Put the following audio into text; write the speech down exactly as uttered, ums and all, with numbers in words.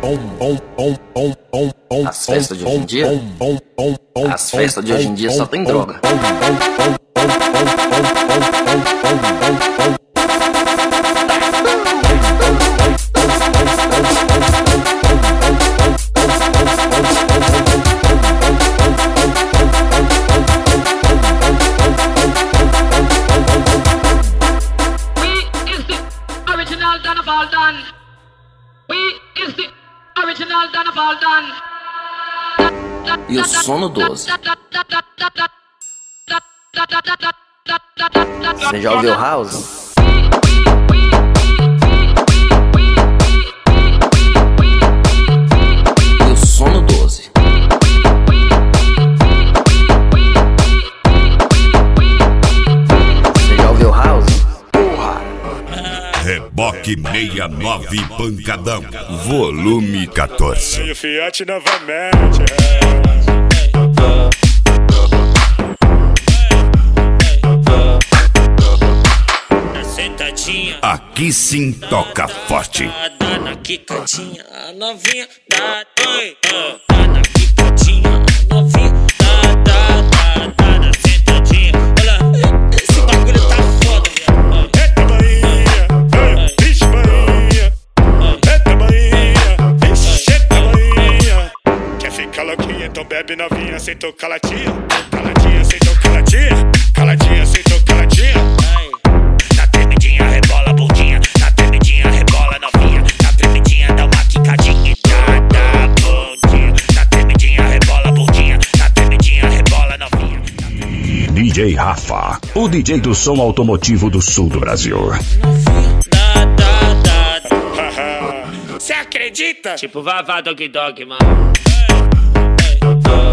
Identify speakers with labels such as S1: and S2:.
S1: As festas de hoje em dia, as festas de hoje em dia só tem droga. E o Sono doze. Você já ouviu House? E o Sono doze. Você já ouviu House? Porra!
S2: Reboque sessenta e nove Pancadão, volume quatorze.
S3: E o Fiat novamente.
S2: Aqui sim toca forte.
S4: Dá na quicadinha, a novinha dá doi. Dá na quicadinha, a novinha dá, dá, dá, dá na sentadinha. Olha, esse bagulho tá foda, viado.
S3: Eita Bahia, vixe Bahia. Eita Bahia, vixe, eita Bahia. Quer ficar louquinha, então bebe novinha. Aceitou calatinha, calatinha, aceitou calatinha. Calatinha, aceitou calatinha. Na tremidinha rebola a bundinha, na tremidinha rebola novinha, na tremidinha dá uma quicadinha e dá, dá bundinha. Na tremidinha rebola a bundinha, na tremidinha rebola novinha.
S5: D J Rafa, o D J do som automotivo do sul do Brasil.
S4: Dá, dá, dá. Cê acredita? Tipo Vavá Dog Dog, mano.